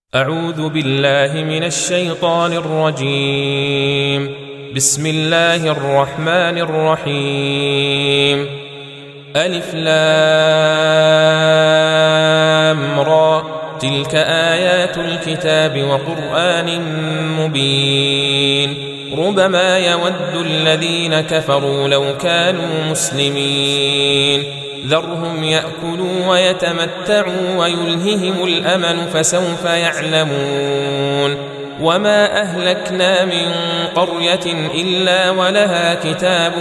أعوذ بالله من الشيطان الرجيم. بسم الله الرحمن الرحيم. ألف لام را تلك آيات الكتاب وقرآن مبين ربما يود الذين كفروا لو كانوا مسلمين ذرهم يأكلوا ويتمتعوا ويلههم الأمل فسوف يعلمون وما أهلكنا من قرية إلا ولها كتاب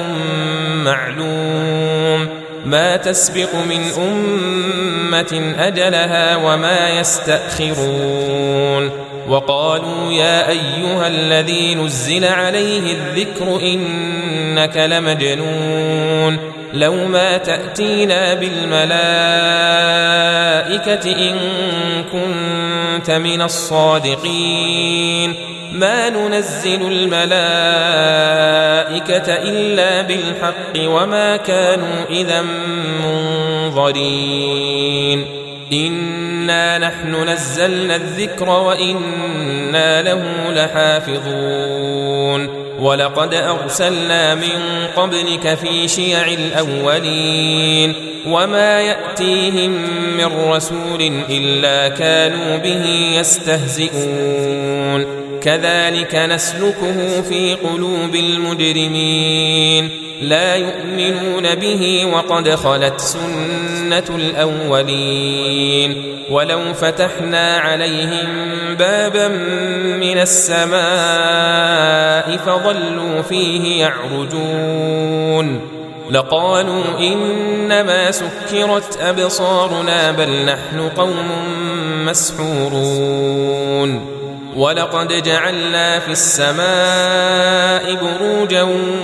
معلوم ما تسبق من أمة أجلها وما يستأخرون وقالوا يا أيها الذي نزل عليه الذكر إنك لمجنون لو ما تأتينا بالملائكة إن كنت من الصادقين ما ننزل الملائكة إلا بالحق وما كانوا إذا منظرين إنا نحن نزلنا الذكر وإنا له لحافظون ولقد أرسلنا من قبلك في شيع الأولين وما يأتيهم من رسول إلا كانوا به يستهزئون كذلك نسلكه في قلوب المجرمين لا يؤمنون به وقد خلت سنة الأولين ولو فتحنا عليهم بابا من السماء فظلوا فيه يعرجون لقالوا إنما سكرت أبصارنا بل نحن قوم مسحورون ولقد جعلنا في السماء بروجا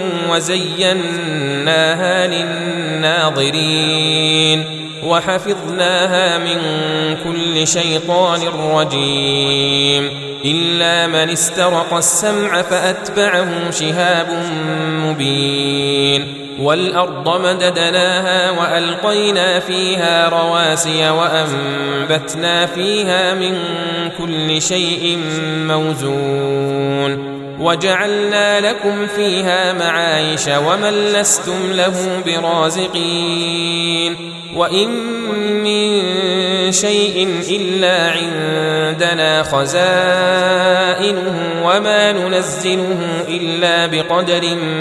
وزيناها للناظرين وحفظناها من كل شيطان رجيم إلا من استرق السمع فأتبعه شهاب مبين والأرض مددناها وألقينا فيها رواسي وأنبتنا فيها من كل شيء موزون وجعلنا لكم فيها معايش ومن لستم له برازقين وإن من شيء إلا عندنا خزائنه وما ننزله إلا بقدر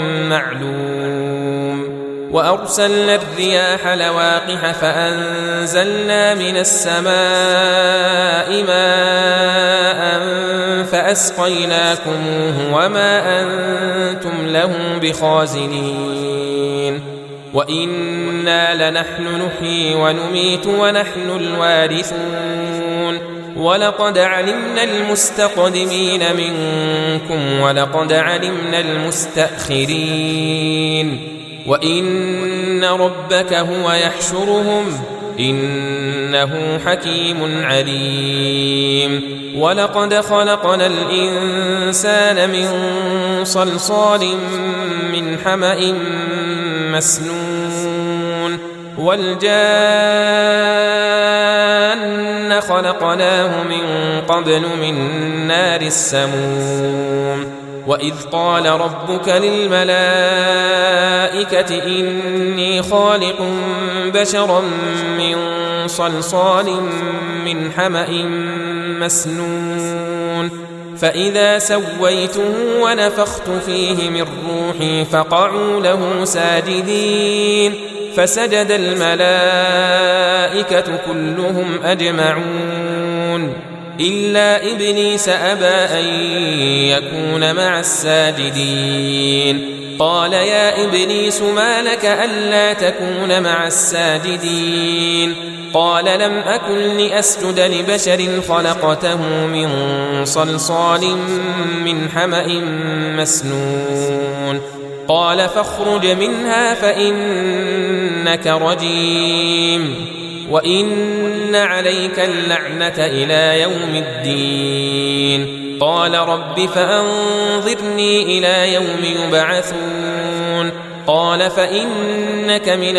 معلوم وأرسلنا الرياح لواقح فأنزلنا من السماء ماء فأسقيناكموه وما أنتم له بخازنين وإنا لنحن نحيي ونميت ونحن الوارثون ولقد علمنا المستقدمين منكم ولقد علمنا المستأخرين وإن ربك هو يحشرهم إنه حكيم عليم ولقد خلقنا الإنسان من صلصال من حمأ مسنون والجان خلقناه من قبل من نار السموم وإذ قال ربك للملائكة إني خالق بشرا من صلصال من حمأ مسنون فإذا سويته ونفخت فيه من روحي فقعوا له ساجدين فسجد الملائكة كلهم أجمعون إلا إبليس أبى أن يكون مع الساجدين قال يا إبليس ما لك ألا تكون مع الساجدين قال لم أكن لأسجد لبشر خلقته من صلصال من حمأ مسنون قال فاخرج منها فإنك رجيم وإن عليك اللعنة إلى يوم الدين قال رب فأنظرني إلى يوم يبعثون قال فإنك من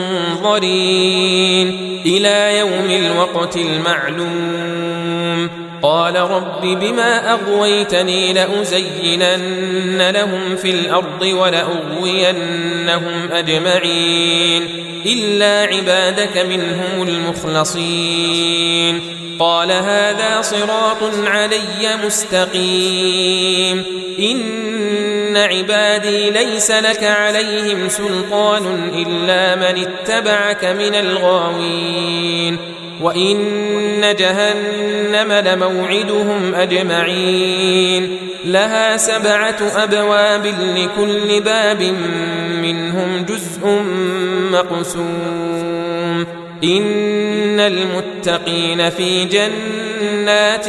المنظرين إلى يوم الوقت المعلوم قال رب بما أغويتني لأزينن لهم في الأرض ولأغوينهم أجمعين إلا عبادك منهم المخلصين قال هذا صراط علي مستقيم إن عبادي ليس لك عليهم سلطان إلا من اتبعك من الغاوين وإن جهنم لموعدهم أجمعين لها 7 أبواب لكل باب منهم جزء مقسوم إن المتقين في جنات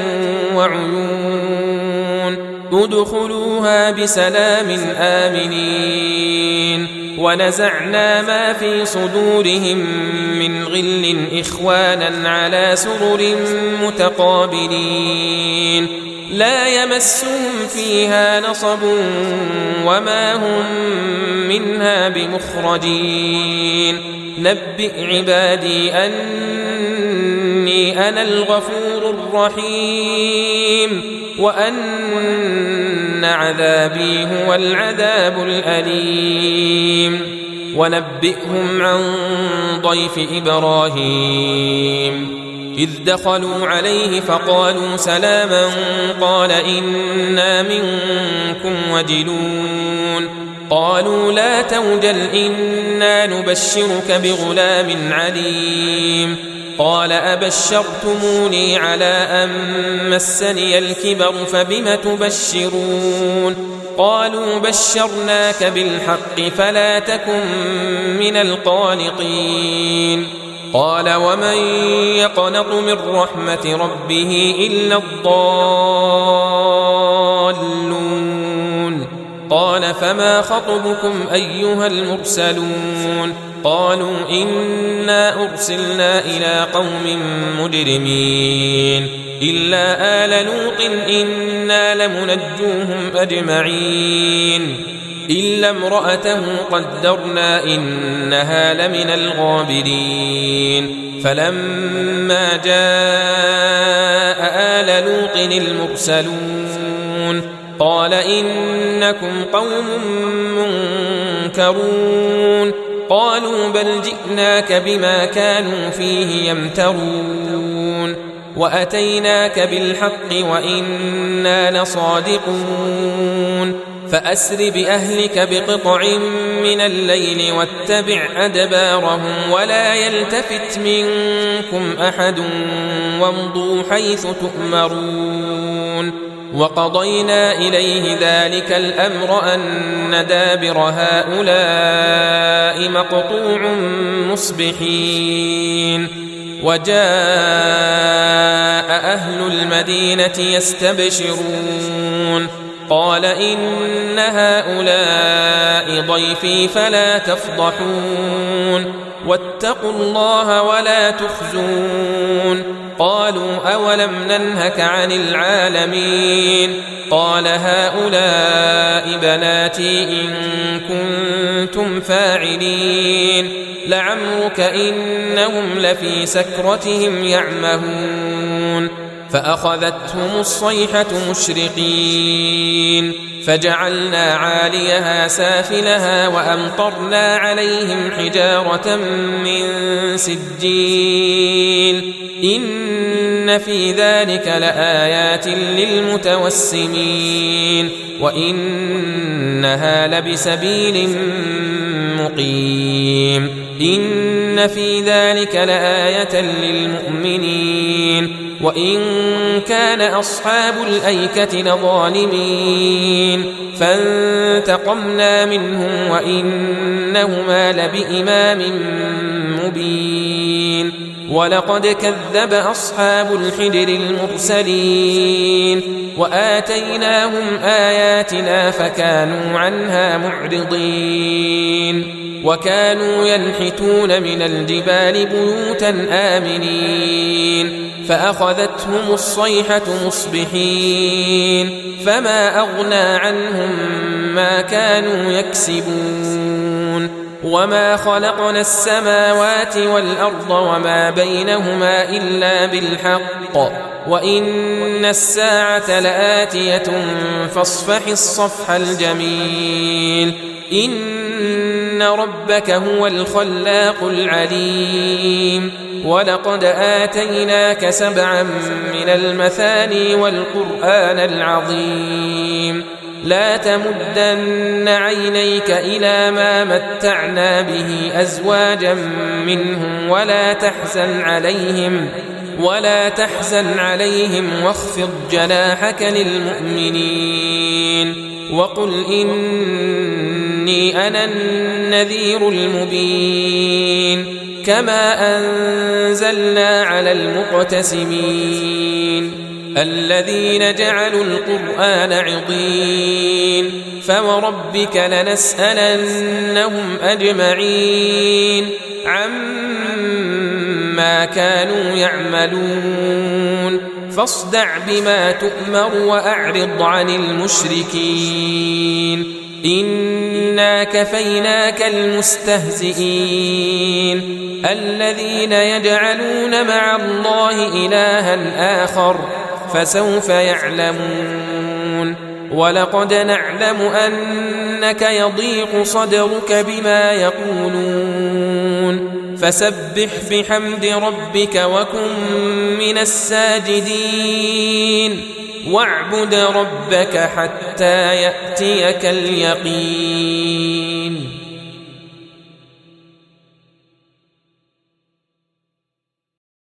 وعيون ادخلوها بسلام آمنين ونزعنا ما في صدورهم من غل إخوانا على سرر متقابلين لا يمسهم فيها نصب وما هم منها بمخرجين نبئ عبادي أني أنا الغفور الرحيم وأن عذابي هو العذاب الأليم ونبئهم عن ضيف إبراهيم إذ دخلوا عليه فقالوا سلاما قال إنا منكم وجلون قالوا لا توجل إنا نبشرك بغلام عليم قال أبشرتموني على أن مسني الكبر فبم تبشرون قالوا بشرناك بالحق فلا تكن من القانطين قال ومن يقنط من رحمة ربه إلا الضالون قال فما خطبكم أيها المرسلون قالوا إنا أرسلنا إلى قوم مجرمين إلا آل لوط إنا لمنجوهم أجمعين إلا امرأته قدرنا إنها لمن الغابرين فلما جاء آل لوط المرسلون قال إنكم قوم منكرون قالوا بل جئناك بما كانوا فيه يمترون وأتيناك بالحق وإنا لصادقون فأسر بأهلك بقطع من الليل واتبع أدبارهم ولا يلتفت منكم أحد وامضوا حيث تؤمرون وقضينا إليه ذلك الأمر أن دابر هؤلاء مقطوع مصبحين وجاء أهل المدينة يستبشرون قال إن هؤلاء ضيفي فلا تفضحون واتقوا الله ولا تخزون قالوا أولم ننهك عن العالمين قال هؤلاء بناتي إن كنتم فاعلين لعمرك إنهم لفي سكرتهم يعمهون فأخذتهم الصيحة مشرقين فجعلنا عاليها سافلها وأمطرنا عليهم حجارة من سجيل إن في ذلك لآيات للمتوسمين وإنها لبسبيل مقيم إن في ذلك لآية للمؤمنين وإن كان أصحاب الأيكة لظالمين فانتقمنا منهم وإنهما لبإمام مبين ولقد كذب أصحاب الحجر المرسلين وآتيناهم آياتنا فكانوا عنها معرضين وكانوا ينحتون من الجبال بيوتا آمنين فأخذتهم الصيحة مصبحين فما أغنى عنهم ما كانوا يكسبون وما خلقنا السماوات والأرض وما بينهما إلا بالحق وإن الساعة لآتية فاصفح الصفح الجميل إن ربك هو الخلاق العليم ولقد آتيناك 7 من المثاني والقرآن العظيم لا تمدن عينيك إلى ما متعنا به أزواجا منهم ولا تحزن عليهم واخفض جناحك للمؤمنين وقل إني أنا النذير المبين كما أنزلنا على المقتسمين الذين جعلوا القرآن عضين فوربك لنسألنهم أجمعين عما كانوا يعملون فاصدع بما تؤمر وأعرض عن المشركين إنا كفيناك المستهزئين الذين يجعلون مع الله إلها آخر فسوف يعلمون ولقد نعلم أنك يضيق صدرك بما يقولون فسبح بحمد ربك وكن من الساجدين واعبد ربك حتى يأتيك اليقين